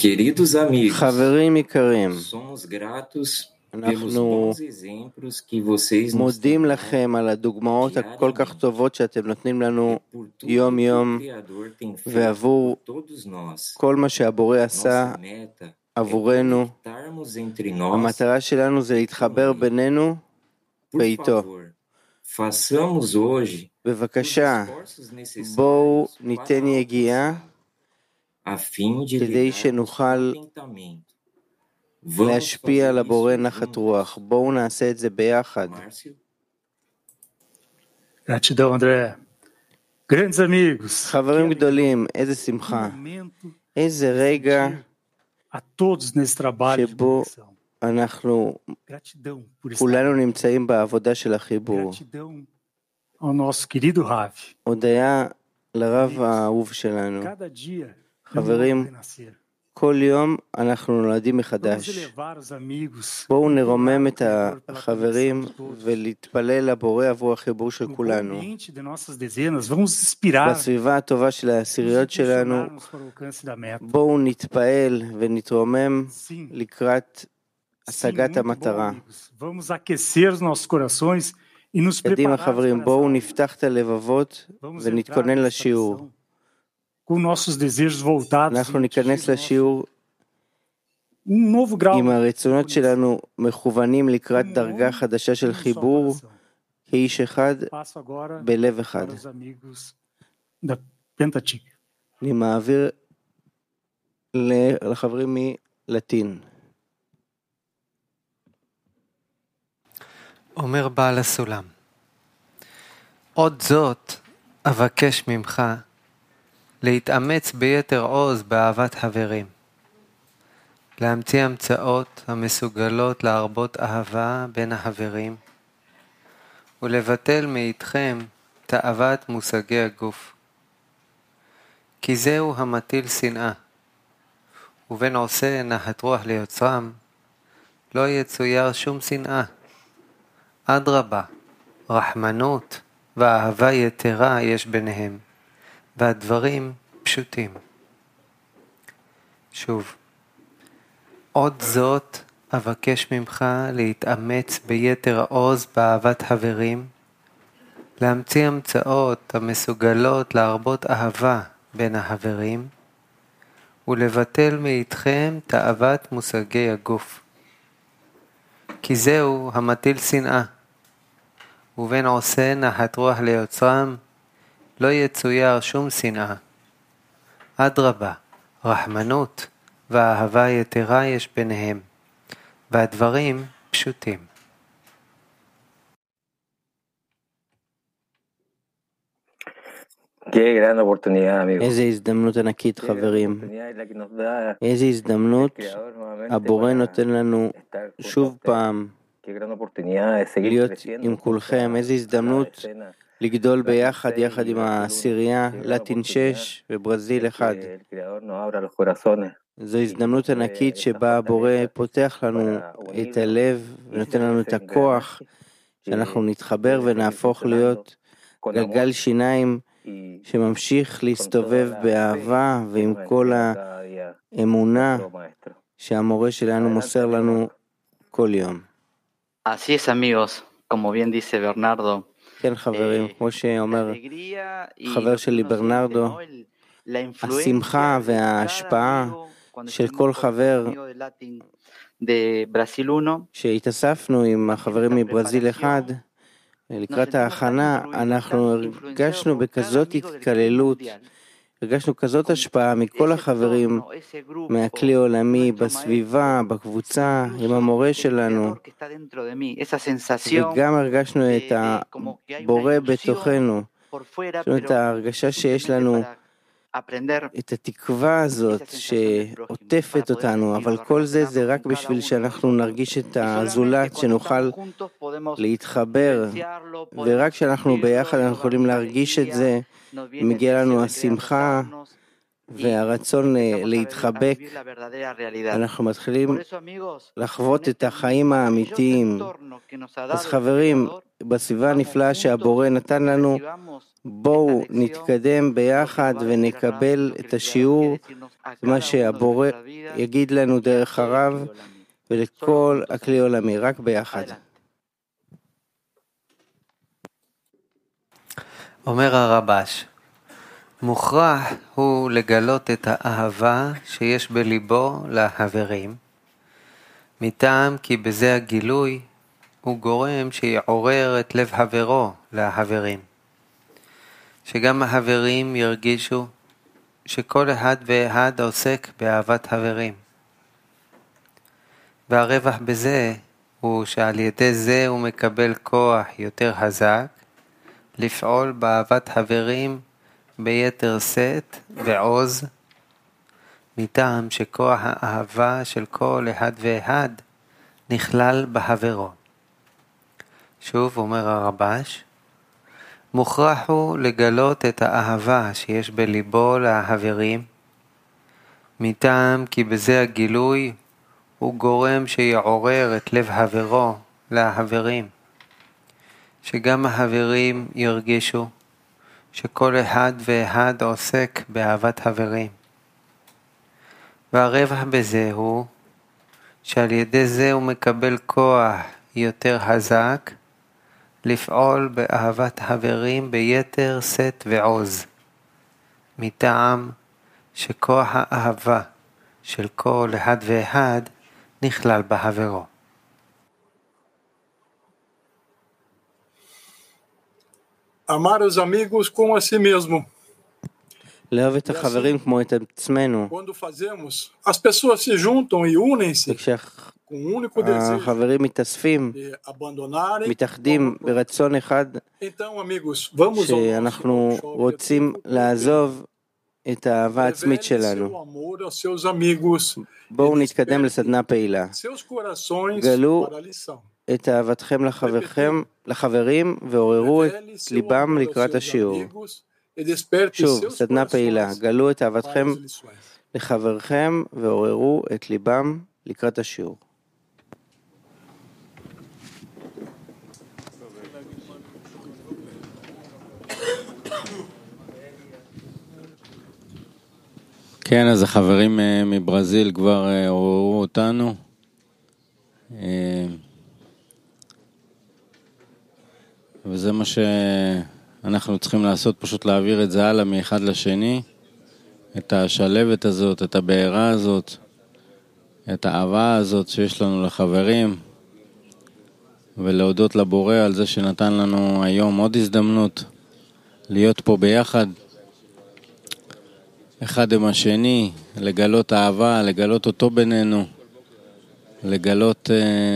Queridos amigos, חברים יקרים, somos gratos pelos אנחנו bons exemplos que vocês nos מודים têm dado לכם על הדוגמאות הכל כך טובות שאתם נותנים לנו e por tudo יום que o יום Criador tem feito ועבור por todos nós. כל מה שהבורא עשה Nossa meta é עבורנו. conectarmos entre nós. המטרה שלנו זה להתחבר בינינו Por ואיתו. favor, façamos hoje os בבקשה, esforços בואו necessários ניתן para יגיעה alcançar, a fim de כדי lidarmos שנוכל contentamento. Vamos להשפיע על fazer הבורא isso נחת juntos, רוח. בואו נעשה את זה ביחד. Márcio? Gratidão, André. Grandes amigos, חברים que גדולים, איזה alegria, שמחה, que momento איזה רגע a todos nesse trabalho de שבו conexão. אנחנו Gratidão por estar כולנו aqui. נמצאים בעבודה של החיבור. Gratidão ao nosso querido Rav. הודיה לרב האהוב שלנו. Cada dia é um חברים, novo renascer. כל יום אנחנו נולדים Vamos מחדש. elevar os amigos, בואו נרומם implorar את ao Criador pela החברים conexão de todos. ולהתפלל לבורא עבור החיבור של No bom כולנו. ambiente de nossas dezenas, vamos inspirar, בסביבה הטובה של nos העשיריות שלנו, impulsionarmos para o alcance da meta. בואו נתפעל ונתרומם Sim, לקראת sim, השגת muito bom, המטרה. amigos. Vamos aquecer os nossos corações e nos קדימה preparar חברים, para essa בואו aula. נפתח את הלבבות Vamos entrar ונתכונן nessa לשיעור. lição com nossos desejos voltados אנחנו em ניכנס atingir o nosso לשיעור novo grau עם de הרצונות conexão שלנו מכוונים לקראת como דרגה homem חדשה של num só חיבור, coração. כאיש אחד, Passo agora בלב אחד. para os amigos da Pentatica. אני מעביר לחברים מלטין. אומר בעל הסולם, עוד זאת אבקש ממך להתאמץ ביתר עוז באהבת חברים, להמציא המצאות המסוגלות להרבות אהבה בין החברים, ולבטל מאיתכם תאוות מושגי הגוף, כי זהו המטיל שנאה, ובין עושה נחת רוח ליוצרם, לא יצויר שום שנאה. אדרבה, רחמנות ואהבה יתרה יש ביניהם, והדברים פשוטים. שוב, עוד זאת אבקש ממך להתאמץ ביתר עוז באהבת חברים, להמציא המצאות המסוגלות להרבות אהבה בין החברים, ולבטל מאיתכם תאוות מושגי הגוף. כי זהו המטיל שנאה, ובין עושה נחת רוח ליוצרם, לא יצויר שום שנאה. אדרבה, רחמנות ואהבה יתרה יש ביניהם, והדברים פשוטים. איזו הזדמנות ענקית חברים, איזו הזדמנות הבורא נותן לנו שוב פעם להיות עם כולכם, איזו הזדמנות לגדול ביחד, יחד עם העשירייה, לטין 6 וברזיל 1. זו הזדמנות ענקית שבה הבורא פותח לנו את הלב ונותן לנו את הכוח שאנחנו נתחבר ונהפוך להיות גלגל שיניים שממשיך להסתובב באהבה ועם כל האמונה שהמורה שלנו מוסר לנו כל יום. Así es, amigos, como bien dice Bernardo. כן חברים, כמו שאומר חבר שלי ברנרדו, השמחה וההשפעה של כל חבר שהתאספנו עם החברים מברזיל 1 לקראת ההכנה, אנחנו הרגשנו בכזאת התקללות, הרגשנו כזאת השפעה מכל החברים מהכלי העולמי, בסביבה, בקבוצה, עם המורה שלנו, וגם הרגשנו את הבורא בתוכנו, יש לנו את ההרגשה שיש לנו את התקווה הזאת שעוטפת אותנו, אבל כל זה זה רק בשביל שאנחנו נרגיש את הזולת, שנוכל להתחבר, ורק כשאנחנו ביחד אנחנו יכולים להרגיש את זה, מגיע לנו השמחה והרצון להתחבק, אנחנו מתחילים לחוות את החיים האמיתיים. אז חברים, בסביבה הנפלאה שהבורא נתן לנו, בואו נתקדם ביחד ונקבל את השיעור זה מה שהבורא יגיד לנו דרך הרב ולכל הכלי עולמי, רק ביחד. אומר הרבש, מוכרח הוא לגלות את האהבה שיש בליבו לחברים, מטעם כי בזה הגילוי הוא גורם שיעורר את לב חברו לחברים, שגם החברים ירגישו שכל אחד ואחד עוסק באהבת חברים. והרווח בזה הוא שעל ידי זה הוא מקבל כוח יותר חזק לפעול באהבת חברים ביתר שאת ועוז, מטעם שכוח האהבה של כל אחד ואחד נכלל בחברו. שוב אומר הרבש, מוכרח הוא לגלות את האהבה שיש בליבו לחברים, מטעם כי בזה הגילוי הוא גורם שיעורר את לב חברו לחברים, שגם החברים ירגישו שכל אחד ואחד עוסק באהבת חברים. והרווח בזה הוא שעל ידי זה הוא מקבל כוח יותר חזק לפעול באהבת חברים ביתר שאת ועוז, מטעם שכוח האהבה של כל אחד ואחד נכלל בחברו. Amar os amigos como a si mesmo. לאהוב את החברים כמו את עצמנו. Quando fazemos, as pessoas se juntam e unem-se com um único desejo החברים מתאספים, de abandonarem. מתאחדים ברצון אחד, Então, amigos, vamos ao שאנחנו רוצים לעזוב את האהבה העצמית שלנו. seu amor aos seus amigos. בואו נתקדם לסדנה פעילה. Seus corações גלו para a lição. את אהבתכם לחברים ועוררו את ליבם לקראת השיעור. שוב, סדנה פעילה, גלו את אהבתכם לחברכם ועוררו את ליבם לקראת השיעור. כן, אז החברים מברזיל כבר עוררו אותנו. וזה מה שאנחנו צריכים לעשות, פשוט להעביר את זה הלאה מאחד לשני, את השלבת הזאת, את הבעירה הזאת, את האהבה הזאת שיש לנו לחברים, ולהודות לבורא על זה שנתן לנו היום עוד הזדמנות להיות פה ביחד, אחד עם השני, לגלות אהבה, לגלות אותו בינינו, לגלות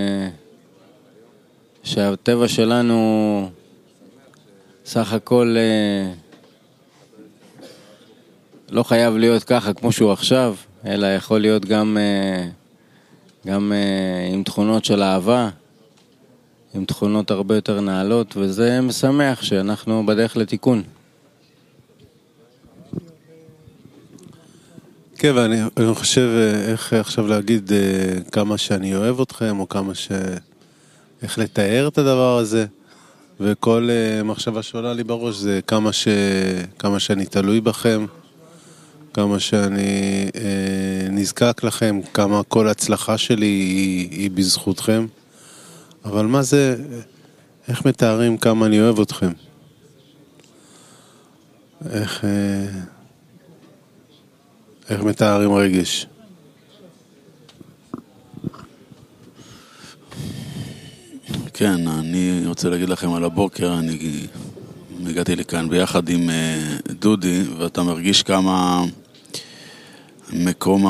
שהטבע שלנו סך הכל לא חייב להיות ככה כמו שהוא עכשיו, אלא יכול להיות גם עם תכונות של אהבה, עם תכונות הרבה יותר נעלות, וזה משמח שאנחנו בדרך לתיקון. כן, ואני חושב איך עכשיו להגיד כמה שאני אוהב אתכם, או איך לתאר את הדבר הזה, וכל מחשבה שעולה לי בראש זה כמה שאני תלוי בכם, כמה שאני נזקק לכם, כמה כל הצלחה שלי היא בזכותכם. אבל מה זה, איך מתארים כמה אני אוהב אתכם? איך מתארים רגש? כן, אני רוצה להגיד לכם על הבוקר, אני הגעתי לכאן ביחד עם דודי, ואתה מרגיש כמה מקום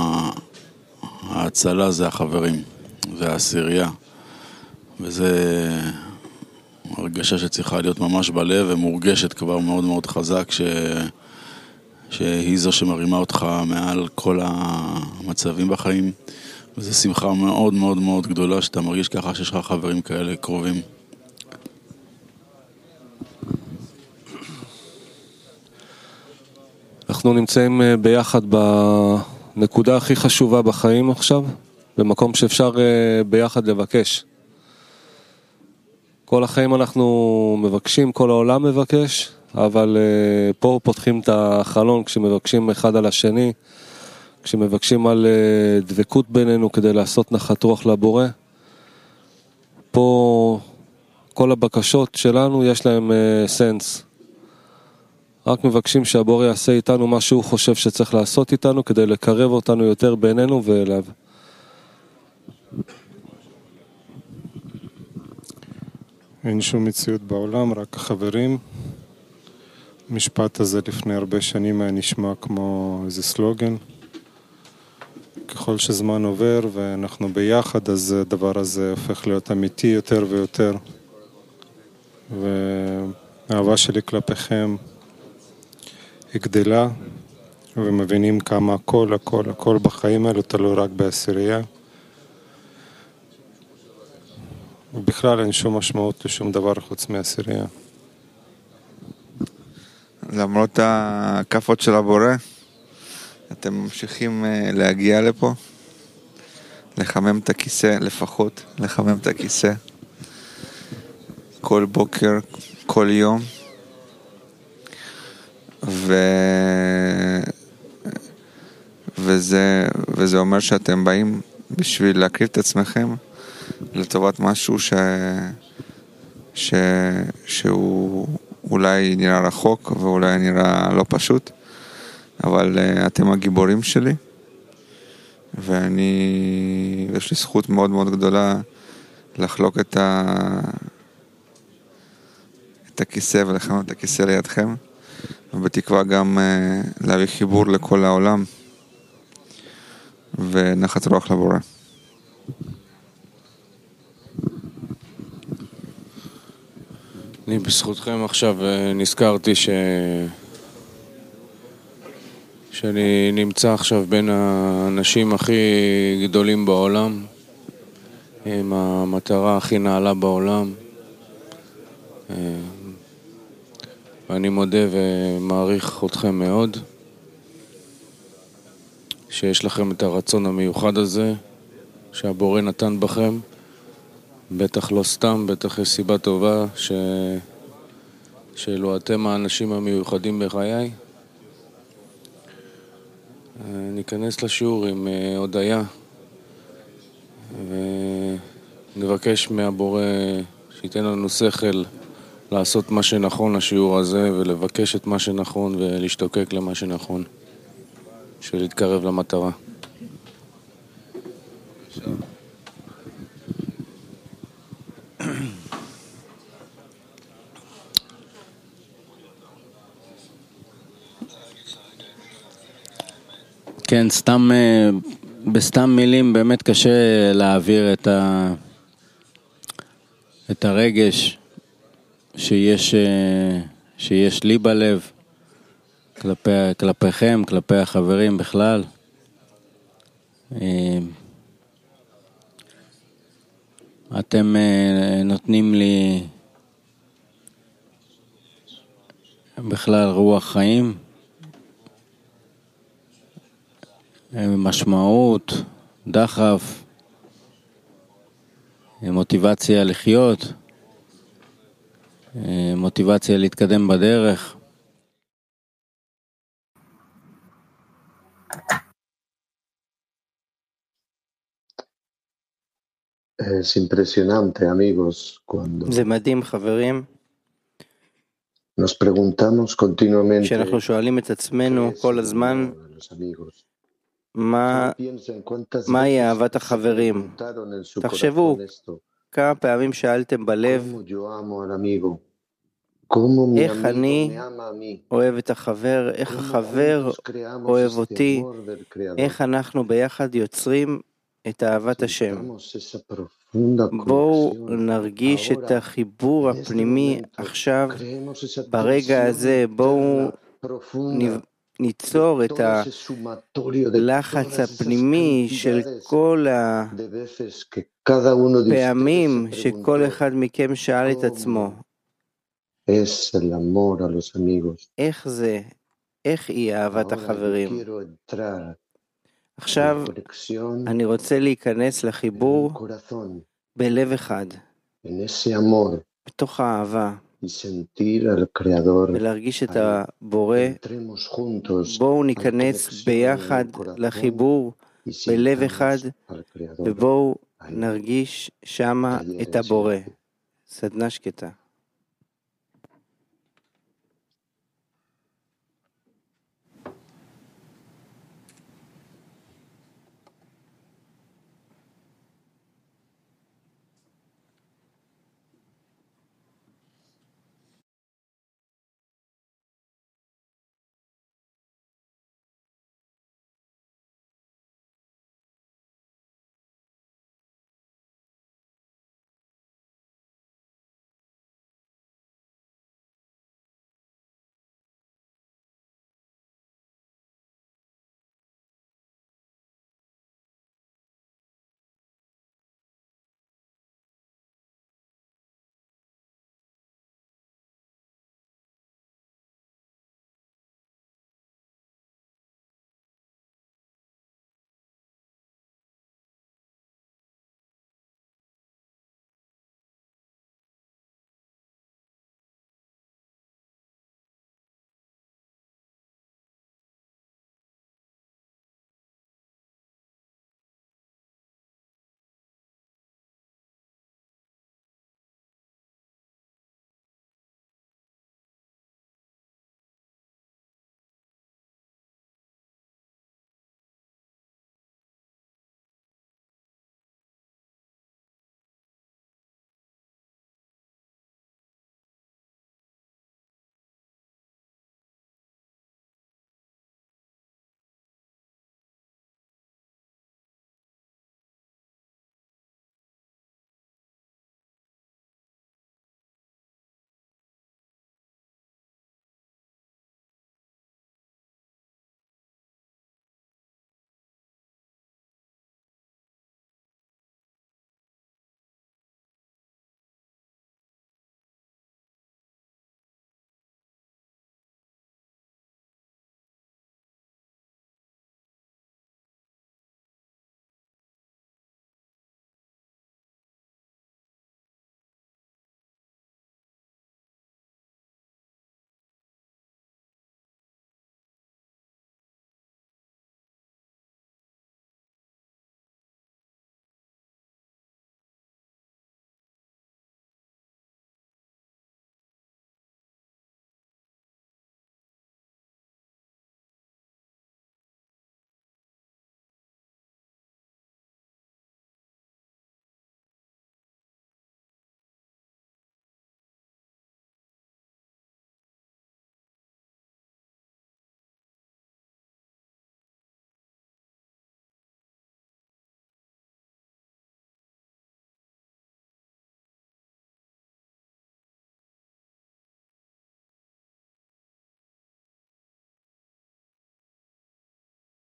ההצלה זה החברים, זה העשירייה, וזה הרגשה שצריכה להיות ממש בלב ומורגשת כבר מאוד מאוד חזק, שהיא זו שמרימה אותך מעל כל המצבים בחיים, וזו שמחה מאוד מאוד מאוד גדולה שאתה מרגיש ככה שיש לך חברים כאלה קרובים. אנחנו נמצאים ביחד בנקודה הכי חשובה בחיים עכשיו, במקום שאפשר ביחד לבקש. כל החיים אנחנו מבקשים, כל העולם מבקש, אבל פה פותחים את החלון כשמבקשים אחד על השני, כשמבקשים על דבקות בינינו כדי לעשות נחת רוח לבורא, פה כל הבקשות שלנו יש להם סנס. רק מבקשים שהבורא יעשה איתנו מה שהוא חושב שצריך לעשות איתנו כדי לקרב אותנו יותר בינינו ואליו. אין שום מציאות בעולם, רק חברים. המשפט הזה לפני הרבה שנים היה נשמע כמו איזה סלוגן. ככל שזמן עובר ואנחנו ביחד, אז הדבר הזה הופך להיות אמיתי יותר ויותר. והאהבה שלי כלפיכם היא גדלה, ומבינים כמה הכל בחיים האלו תלוי רק בעשירייה. ובכלל אין שום משמעות לשום דבר חוץ מעשירייה. למרות הכפות של הבורא, אתם ממשיכים להגיע לפה, לחמם את הכיסא, לפחות לחמם את הכיסא, כל בוקר, כל יום, וזה אומר שאתם באים בשביל להקריב את עצמכם לטובת משהו שהוא אולי נראה רחוק ואולי נראה לא פשוט, אבל אתם הגיבורים שלי, ויש לי זכות מאוד מאוד גדולה לחלוק את הכיסא ולחמם את הכיסא לידכם, ובתקווה גם להביא חיבור לכל העולם ונחת רוח לבורא. אני בזכותכם עכשיו נזכרתי שאני נמצא עכשיו בין האנשים הכי גדולים בעולם, עם המטרה הכי נעלה בעולם, ואני מודה ומעריך אתכם מאוד שיש לכם את הרצון המיוחד הזה שהבורא נתן בכם. בטח לא סתם, בטח יש סיבה טובה שאלו אתם האנשים המיוחדים בחיי. ניכנס לשיעור עם הודיה ונבקש מהבורא שייתן לנו שכל לעשות מה שנכון לשיעור הזה, ולבקש את מה שנכון ולהשתוקק למה שנכון, שלהתקרב למטרה. כן, בסתם מילים באמת קשה להעביר את הרגש שיש לי בלב כלפיכם, כלפי החברים בכלל. אתם נותנים לי בכלל רוח חיים, משמעות, דחף, מוטיבציה לחיות, מוטיבציה להתקדם בדרך. Es impresionante, amigos, cuando זה מדהים, חברים, nos preguntamos continuamente שאנחנו שואלים את עצמנו כל הזמן מהי אהבת החברים. תחשבו כמה פעמים שאלתם בלב איך אני אוהב את החבר, איך החבר אוהב אותי, איך אנחנו ביחד יוצרים את אהבת השם. בואו נרגיש את החיבור הפנימי עכשיו, ברגע הזה. בואו ניצור את הלחץ הפנימי של כל הפעמים שכל אחד מכם שאל את עצמו, איך היא אהבת החברים. עכשיו אני רוצה להיכנס לחיבור בלב אחד, בתוך האהבה. ולהרגיש את הבורא. בואו ניכנס ביחד לחיבור בלב אחד, ובואו נרגיש שמה את הבורא. סדנה שקטה.